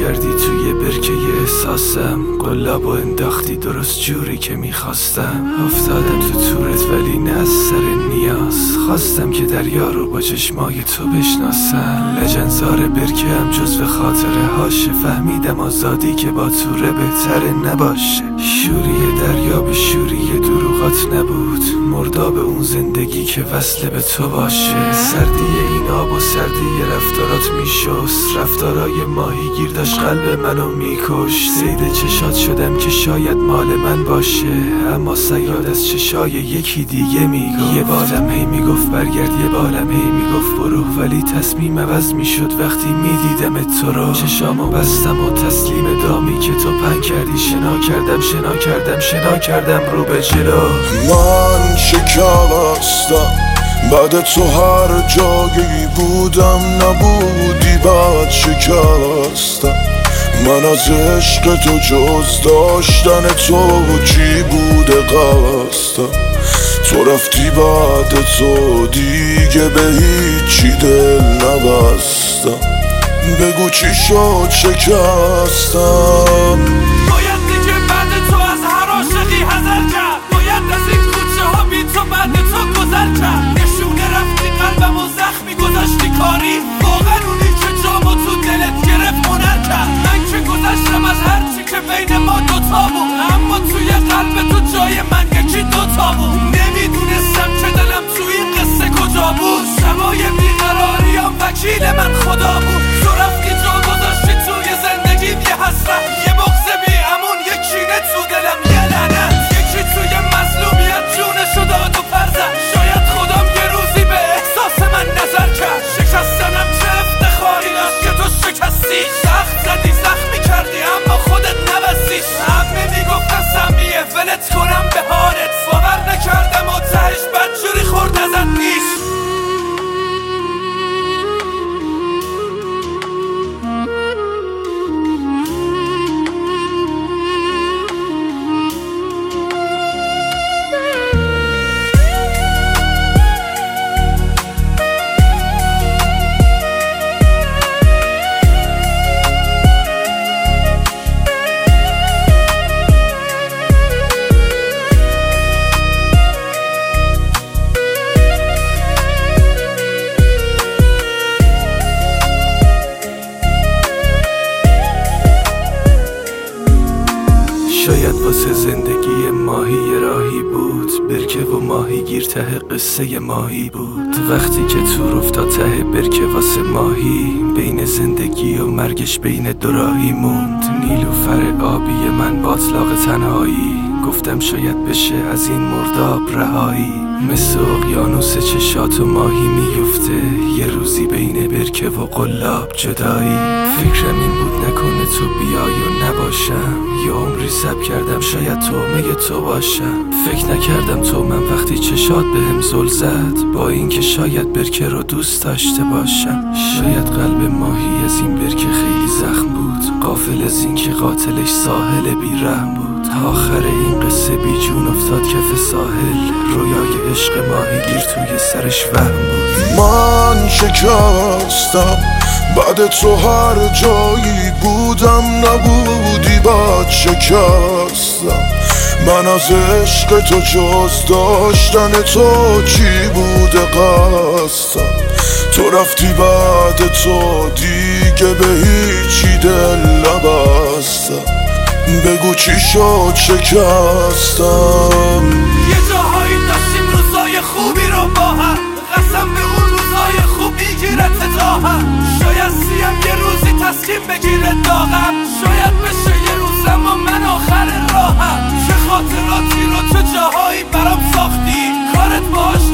کردی توی برکه احساسم، قلاب و انداختی درست جوری که میخواستم. افتادم تو تورت ولی نه از سر نیاز، خواستم که دریا رو با چشمای تو بشناسم. لجنزار برکه هم جزو خاطره هاشه، فهمیدم آزادی که با توره بهتره نباشه. شوری دریا به شوری دروغات نبود، مرداب اون زندگی که وصله به تو باشه. سردی این آب و سردی رفتارات میشست، رفتارای ماهیگیر داشت قلب منو میکش. سید چشات شدم که شاید مال من باشه، اما صیاد از چشای یکی دیگه میگفت. یه بالم هی میگفت برگرد، یه بالم هی میگفت برو، ولی تصمیم عوض میشد وقتی میدیدم تو رو. چشامو بستم و تسلیم دامی که تو پنگ کردی، شنا کردم رو به جلو. من شکستم بعد تو، هر جایی بودم نبودی بعد شکستم. من از عشق تو جز داشتن تو چی بوده قصدم. تو رفتی بعد تو دیگه به هیچی دل نبستم. بگو چی شد شکستم. باید دیگه بعد تو از هر عاشقی حذر کرد، باید از این کوچه ها بی تو بعد تو گذر کرد. نشونه رفتی قلبم و زخمی گذاشتی کاری، واقعا اونی که جامو تو دلت گرفت هنر کرد. من که گذشتم از هر چی که بین ما دوتا بود، اما توی قلب تو جای من یکی دوتا بود. نمیدونستم که دلم تو این قصه کجا بود، شبای بیقراریم وکیل من خدا بود. تو رفتی جا گذاشتی توی زندگیم یه حسرت، یه بغض بی امون، یه کینه تو دلم، یه لعنت. یکی توی مظلومیت جونشو داد و پرزد. شاید خودم یه روزی به احساس من نظر کرد. شکستنم چه افتخاری داشت که تو شکستی. سخت زدی زخمی کردی اما خودت نبستیش. همه میگفتن سمیه ولت کنم به حالت، باور نکردم و تهش بدجوری خورد ازت نیست. شاید واسه زندگی ماهی راهی بود، برکه و ماهیگیر ته قصه ماهی بود. وقتی که تور افتاد ته برکه واسه ماهی، بین زندگی و مرگش بین دو راهی موند. نیلوفر آبی من با اطلاق تنهایی، گفتم شاید بشه از این مرداب رهایی. مثل اقیانوس چشات و ماهی میفته، یه روزی بین برکه و قلاب جدایی. فکرم این بود نکنه تو بیای و نباشم، یه عمری صبر کردم شاید تومه تو باشم. فکر نکردم تو من وقتی چشات بهم زل زد، با اینکه شاید برکه رو دوست داشته باشم. شاید قلب ماهی از این برکه خیلی زخم بود، غافل از این که قاتلش ساحل بیرحم بود. آخر این قصه بی جون افتاد کف ساحل، رویای عشق ماهیگیر توی سرش وهم بود. من شکستم بعد تو، هر جایی بودم نبودی بعد شکستم. من از عشق تو جز داشتن تو چی بوده قصدم. تو رفتی بعد تو دیگه به هیچی دل نبستم. بگو چی شد شکستم. یه جاهایی داشتیم روزای خوبی رو با هم، قسم به اون روزای خوب میگیرت تا هم. شاید سیم یه روزی تسکین بگیره داغم، شاید بشه یه روزم و من آخر راهم. چه خاطراتی رو چه جاهایی برام ساختی، کارت باش